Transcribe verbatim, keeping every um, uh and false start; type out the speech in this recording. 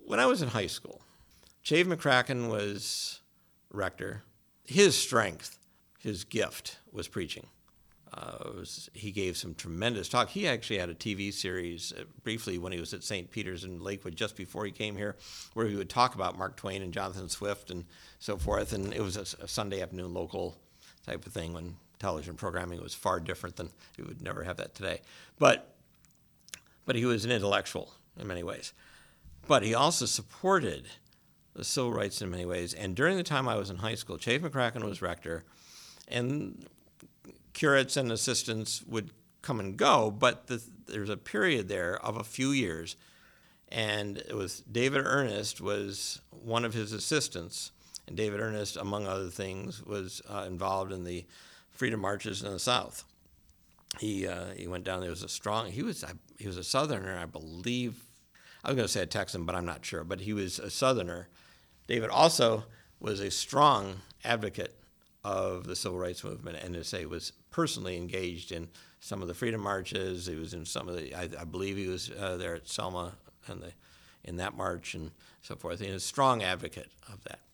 when I was in high school, Chave McCracken was rector. His strength, his gift, was preaching. Uh, it was, he gave some tremendous talk. He actually had a T V series uh, briefly when he was at Saint Peter's in Lakewood just before he came here, where he would talk about Mark Twain and Jonathan Swift and so forth. And it was a, a Sunday afternoon local type of thing when television programming was far different than you would never have that today. But but he was an intellectual in many ways. But he also supported the civil rights in many ways. And during the time I was in high school, Chave McCracken was rector, and curates and assistants would come and go, but the, there's a period there of a few years, and it was David Ernest was one of his assistants, and David Ernest, among other things, was uh, involved in the freedom marches in the South. He uh, he went down there. Was a strong. He was he was a Southerner, I believe. I was going to say a Texan, but I'm not sure. But he was a Southerner. David also was a strong advocate of the civil rights movement, and to say was personally engaged in some of the freedom marches. He was in some of the, I, I believe he was uh, there at Selma and the, in that march and so forth. He was a strong advocate of that.